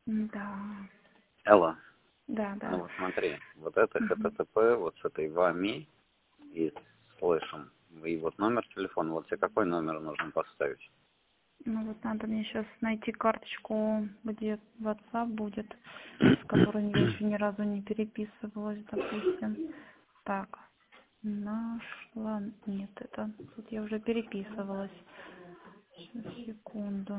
Да. Алло. Да, да. Ну вот смотри, вот это HTTP, вот с этой вами и слышим. И вот номер телефона, вот тебе какой номер нужно поставить? Ну вот надо мне сейчас найти карточку, где WhatsApp будет, с которой я еще ни разу не переписывалась, допустим. Так, нашла. Нет, это тут я уже переписывалась. Сейчас, секунду.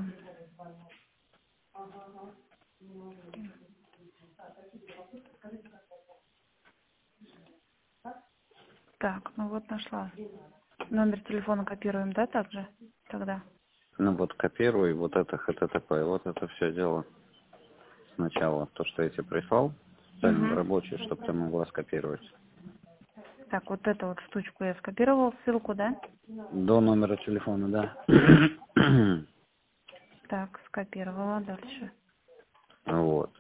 Так, ну вот нашла. Номер телефона копируем, да, также? Тогда. Ну вот копируй вот это HTTP, вот это все дело сначала, то, что я тебе прислал, специально в рабочий, чтобы ты могла скопировать. Так, вот эту вот штучку я скопировала, ссылку, да? До номера телефона, да. Так, скопировала. Дальше. Вот.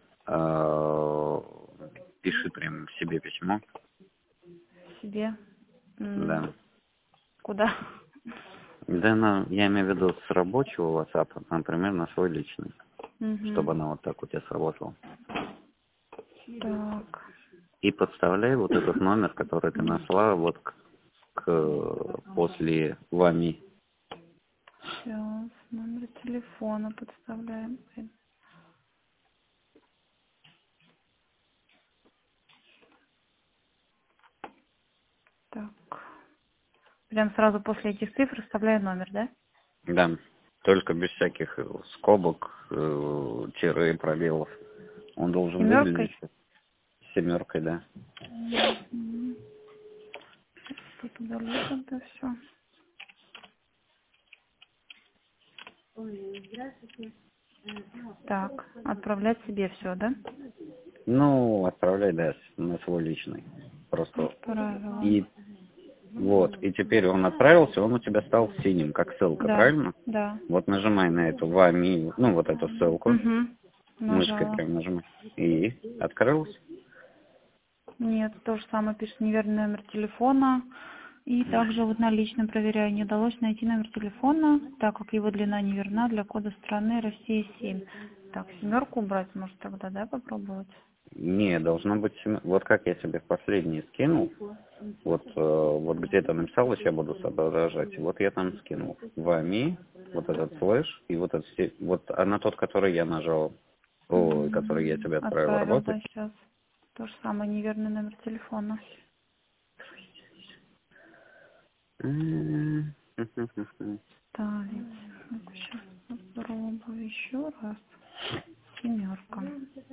Пиши прям себе письмо. Себе. Да. Куда? Да, я имею в виду с рабочего WhatsApp, например, на свой личный. Чтобы она вот так у тебя сработала. Так. И подставляй вот этот номер, который ты нашла вот после вами. Сейчас. Номер телефона подставляем. Так. Прям сразу после этих цифр вставляю номер, да? Да. Только без всяких скобок, тире, пробелов. Он должен выглядеть Семеркой? семеркой, да. Тут удалю тогда все. Так, отправлять себе все, да? Ну, отправляй, да, на свой личный. Просто. Отправила. И вот, и теперь он отправился, он у тебя стал синим, как ссылка, Да, правильно? да. Вот нажимай на эту вами, ну, вот эту ссылку, мышкой Нажала. прям нажимай. И открылся. Нет, то же самое пишет неверный номер телефона. И также вот на личном проверяю. Не удалось найти номер телефона, так как его длина неверна для кода страны Россия 7. Так, семерку убрать, может тогда, да, попробовать? Не, должно быть, вот как я тебе в последний скинул, вот где ты написал, я буду соображать, вот я там скинул. Вами, вот этот слэш, и вот этот, вот, а на тот, который я нажал, который я тебе отправил Отправил, работать. да, сейчас. То же самое, неверный номер телефона. Ставить. Ну-ка, сейчас попробую еще раз. Семерка.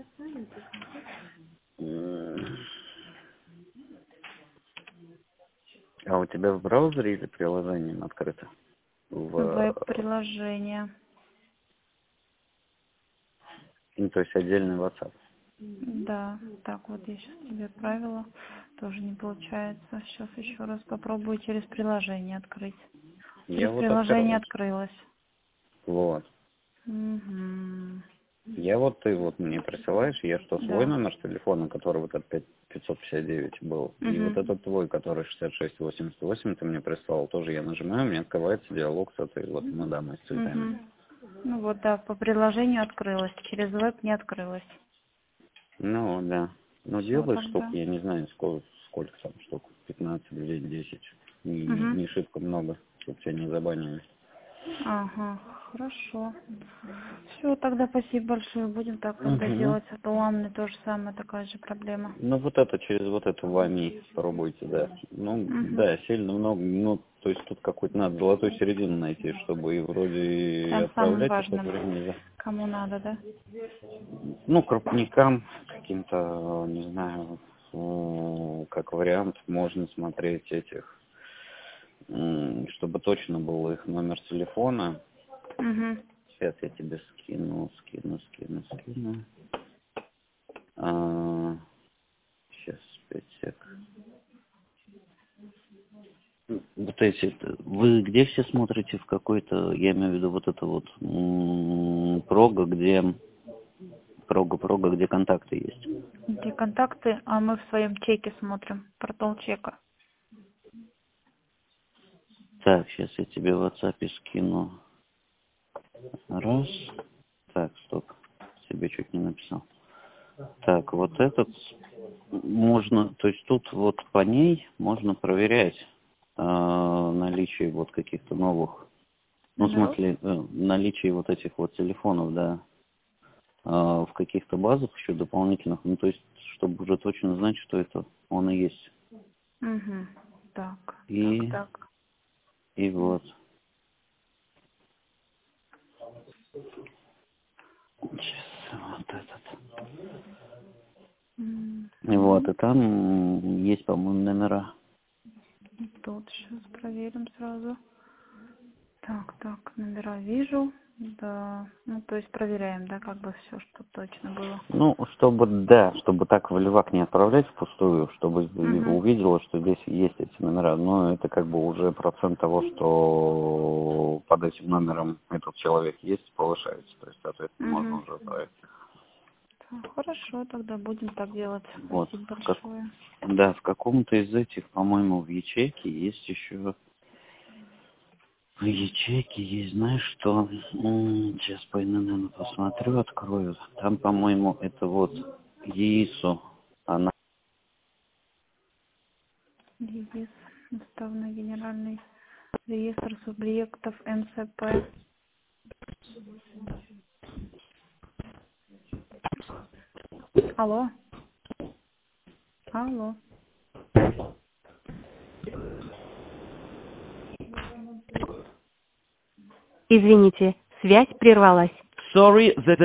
А у тебя в браузере или приложением открыто? Веб-приложение. Ну, то есть отдельный WhatsApp. Да, так вот я сейчас тебе отправила. Тоже не получается. Сейчас еще раз попробую через приложение открыть. Я Через вот приложение открыл. открылось. Вот. Угу. Я вот, ты вот мне присылаешь, я что, свой Да. номер телефона, который вот этот 559 был, и вот этот твой, который 6688 ты мне прислал, тоже я нажимаю, у меня открывается диалог с этой вот мадамой с цветами. Ну вот, да, по приложению открылось. Через веб не открылось. Ну, да. Ну, Все делай штук, тогда. я не знаю, сколько там штук, 15 или 10, Угу. не шибко много, чтобы тебя не забанили. Ага, хорошо. Все, тогда спасибо большое. Будем так тогда Угу. делать. А то у Анны тоже самая такая же проблема. Ну, вот это через вот эту вами пробуйте, да. Ну, Угу. да, сильно много, ну, то есть тут какую-то надо золотую середину найти, чтобы и вроде и Прям самым отправлять, и в то же важным, время не кому надо, да? ну, крупникам каким-то, не знаю, как вариант, можно смотреть этих, чтобы точно был их номер телефона. Угу. Сейчас я тебе скину. Сейчас, 5 сек. Вот эти, вы где все смотрите в какой-то, я имею в виду вот это вот прога, где контакты есть? Где контакты, а мы в своем чеке смотрим, портал чека. Так, сейчас я тебе в WhatsApp скину. Раз. Так, стоп. тебе чуть не написал. Так, вот этот можно, то есть тут вот по ней можно проверять наличие вот каких-то новых, ну, в Номеров? смысле, наличие вот этих вот телефонов, да, в каких-то базах еще дополнительных, ну, то есть, чтобы уже точно знать, что это он и есть. Угу. Так, И, так. и вот. Сейчас, вот этот. И вот, и там есть, по-моему, номера. Тут сейчас проверим сразу. Так, номера вижу. Да, ну, то есть проверяем, да, как бы все, что точно было. Ну, чтобы, да, чтобы так в левак не отправлять впустую, чтобы Угу. увидела, что здесь есть эти номера. Но это как бы уже процент того, что под этим номером этот человек есть, повышается. То есть, соответственно, можно Угу. уже отправить. Хорошо, тогда будем так делать. Вот. Спасибо большое. Да, в каком-то из этих, по-моему, в ячейке есть еще... В ячейке есть, знаешь что? Сейчас по ИНН посмотрю, открою. Там, по-моему, это вот ЕИСу. Она... ЕГИС, уставный генеральный реестр субъектов НЦП. Алло? Алло? Извините, связь прервалась. Sorry, that